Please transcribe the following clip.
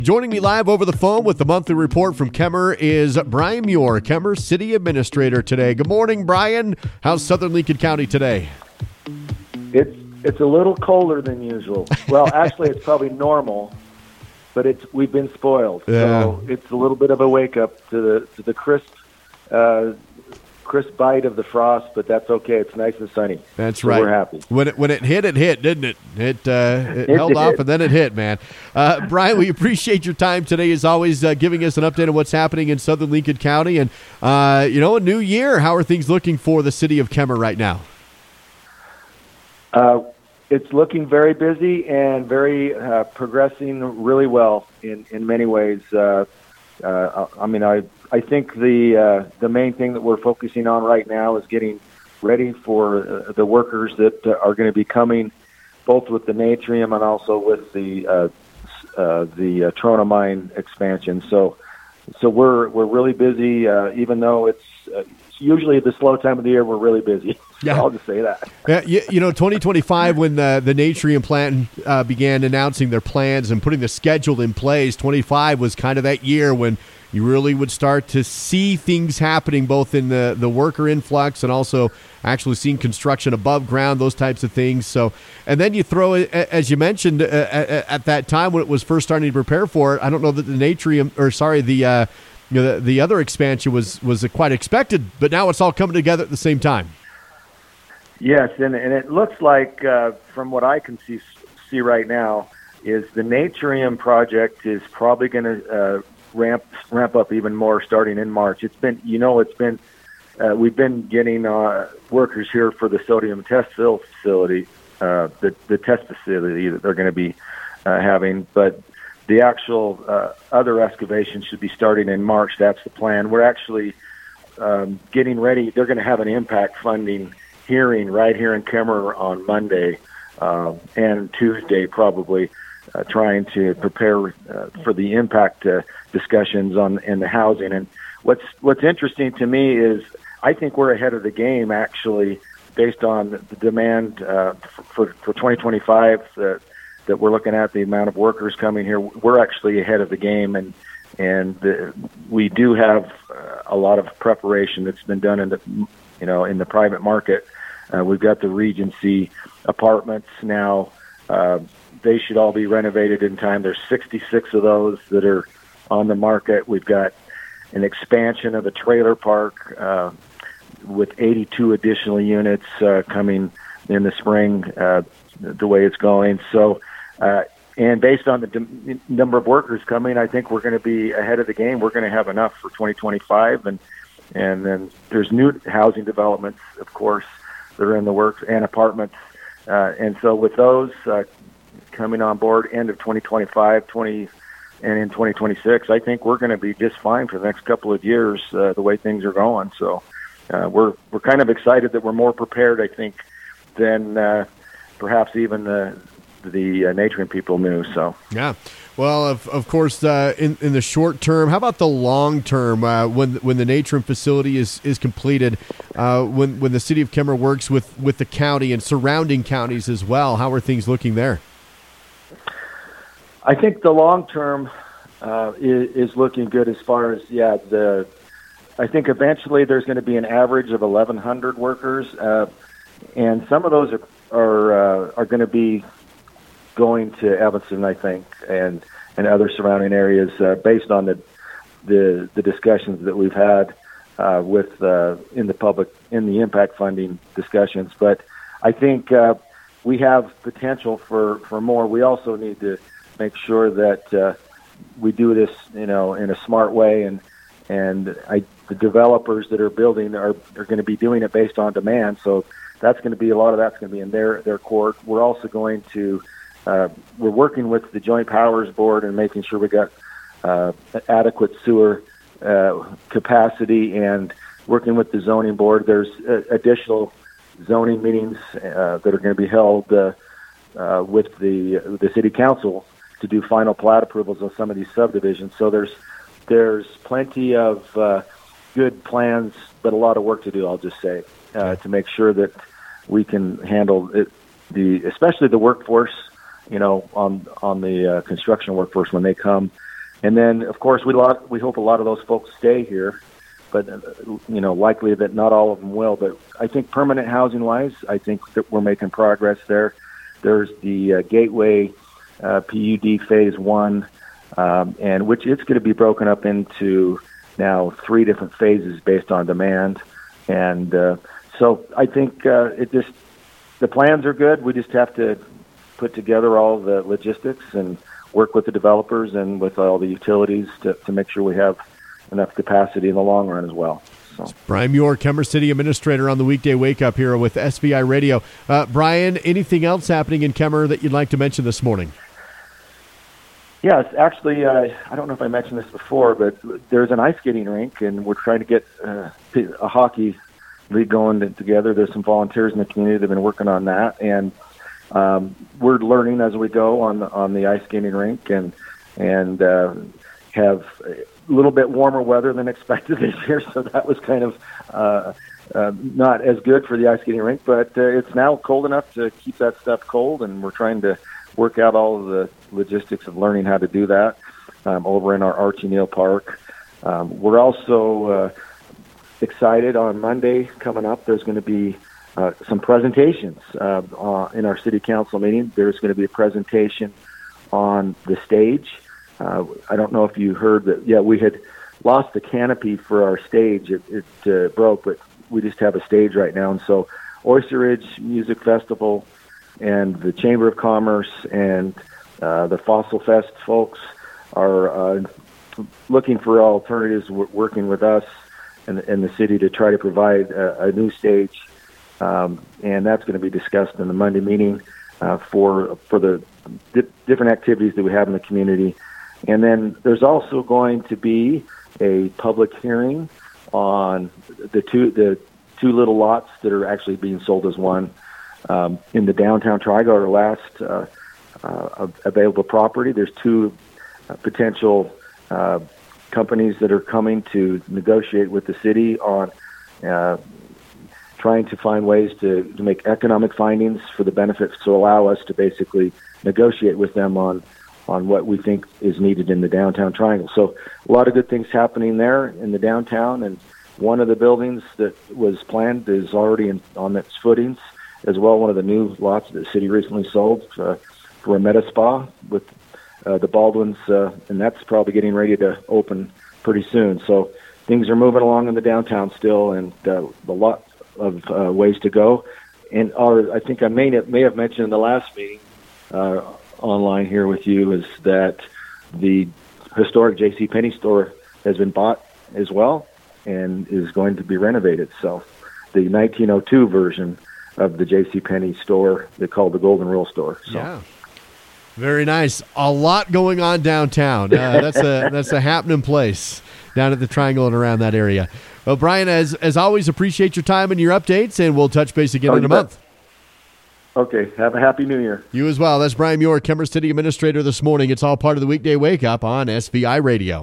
Joining me live over the phone with the monthly report from Kemmer is Brian Muir, Kemmer City Administrator today. Good morning, Brian. How's Southern Lincoln County today? It's a little colder than usual. Well, actually, it's probably normal, but we've been spoiled. Yeah. So it's a little bit of a wake up to the crisp bite of the frost, but that's okay. It's nice and sunny. That's so right. We're happy. When it hit, didn't it? It held off and then it hit, man. Brian, we appreciate your time today, as always, giving us an update on what's happening in Southern Lincoln County. And, a new year. How are things looking for the city of Kemmer right now? It's looking very busy and very progressing really well in many ways. I think the main thing that we're focusing on right now is getting ready for the workers that are going to be coming, both with the Natrium and also with the Trona mine expansion. So we're really busy, even though it's usually the slow time of the year. We're really busy. Yeah. I'll just say that. 2025, when the Natrium plant began announcing their plans and putting the schedule in place, 25 was kind of that year when you really would start to see things happening, both in the worker influx and also actually seeing construction above ground, those types of things. So, and then you throw it, as you mentioned, at that time when it was first starting to prepare for it. I don't know that the Natrium, the other expansion was quite expected, but now it's all coming together at the same time. Yes, and it looks like, from what I can see right now, is the Natrium project is probably going to ramp up even more starting in March. We've been getting workers here for the sodium test facility, the test facility that they're going to be having, but the actual other excavation should be starting in March. That's the plan. We're actually getting ready. They're going to have an impact funding hearing right here in Kemmer on Monday and Tuesday, probably, trying to prepare for the impact discussions in the housing. And what's interesting to me is I think we're ahead of the game, actually, based on the demand for 2025 that we're looking at, the amount of workers coming here. We're actually ahead of the game, and we do have a lot of preparation that's been done in the private market. We've got the Regency apartments now. They should all be renovated in time. There's 66 of those that are on the market. We've got an expansion of the trailer park with 82 additional units coming in the spring, the way it's going. So, and based on the number of workers coming, I think we're going to be ahead of the game. We're going to have enough for 2025. And then there's new housing developments, of course, that are in the works, and apartments. And so with those coming on board end of 2025, and in 2026, I think we're going to be just fine for the next couple of years, the way things are going. So we're kind of excited that we're more prepared, I think, than perhaps even the Natrium people knew. So yeah. Well, of course, in the short term, how about the long term? When the Natrium facility is completed, when the city of Kemmer works with the county and surrounding counties as well, how are things looking there? I think the long term is looking good as far as I think eventually there's going to be an average of 1,100 workers, and some of those are going to be going to Evanston, I think, and other surrounding areas, based on the discussions that we've had with in the impact funding discussions. But I think we have potential for more. We also need to make sure that we do this, in a smart way, and the developers that are building are going to be doing it based on demand. So that's going to be a lot of that's going to be in their court. We're also going to we're working with the Joint Powers Board and making sure we got adequate sewer capacity, and working with the zoning board. There's additional zoning meetings that are going to be held with the city council to do final plat approvals on some of these subdivisions. So there's plenty of good plans, but a lot of work to do, I'll just say, to make sure that we can handle it, especially the workforce, on the construction workforce when they come. And then, of course, we hope a lot of those folks stay here, but likely that not all of them will. But I think permanent housing-wise, I think that we're making progress there. There's the Gateway PUD Phase 1, and which it's going to be broken up into now 3 different phases based on demand. And so I think the plans are good. We just have to put together all the logistics and work with the developers and with all the utilities to make sure we have enough capacity in the long run as well. So. Brian Muir, Kemmer City Administrator on the Weekday Wake Up here with SVI Radio. Brian, anything else happening in Kemmer that you'd like to mention this morning? Yes, actually, I don't know if I mentioned this before, but there's an ice skating rink, and we're trying to get a hockey league going together. There's some volunteers in the community that have been working on that, and we're learning as we go on the ice skating rink, and have a little bit warmer weather than expected this year, so that was kind of not as good for the ice skating rink, but it's now cold enough to keep that stuff cold, and we're trying to work out all of the logistics of learning how to do that over in our Archie Neal Park. We're also excited on Monday coming up. There's going to be some presentations in our city council meeting. There's going to be a presentation on the stage. I don't know if you heard that. Yeah, we had lost the canopy for our stage. It broke, but we just have a stage right now. And so Oyster Ridge Music Festival and the Chamber of Commerce and the Fossil Fest folks are looking for alternatives, working with us and the city to try to provide a new stage. And that's going to be discussed in the Monday meeting for the different activities that we have in the community. And then there's also going to be a public hearing on the two little lots that are actually being sold as one in the downtown Triangle, our last available property. There's 2 potential companies that are coming to negotiate with the city on trying to find ways to make economic findings for the benefits to allow us to basically negotiate with them on what we think is needed in the downtown Triangle. So a lot of good things happening there in the downtown, and one of the buildings that was planned is already on its footings as well. One of the new lots that the city recently sold for a Meta Spa with the Baldwins, and that's probably getting ready to open pretty soon. So things are moving along in the downtown still, and a lot of ways to go. And I think I may have mentioned in the last meeting online here with you is that the historic JCPenney store has been bought as well and is going to be renovated. So the 1902 version of the JCPenney store, they call the Golden Rule store. So. Yeah. Very nice. A lot going on downtown. That's a happening place down at the Triangle and around that area. Well, Brian, as always, appreciate your time and your updates, and we'll touch base again in a month. Okay. Have a happy New Year. You as well. That's Brian Muir, Kemmer City Administrator this morning. It's all part of the Weekday Wake Up on SVI Radio.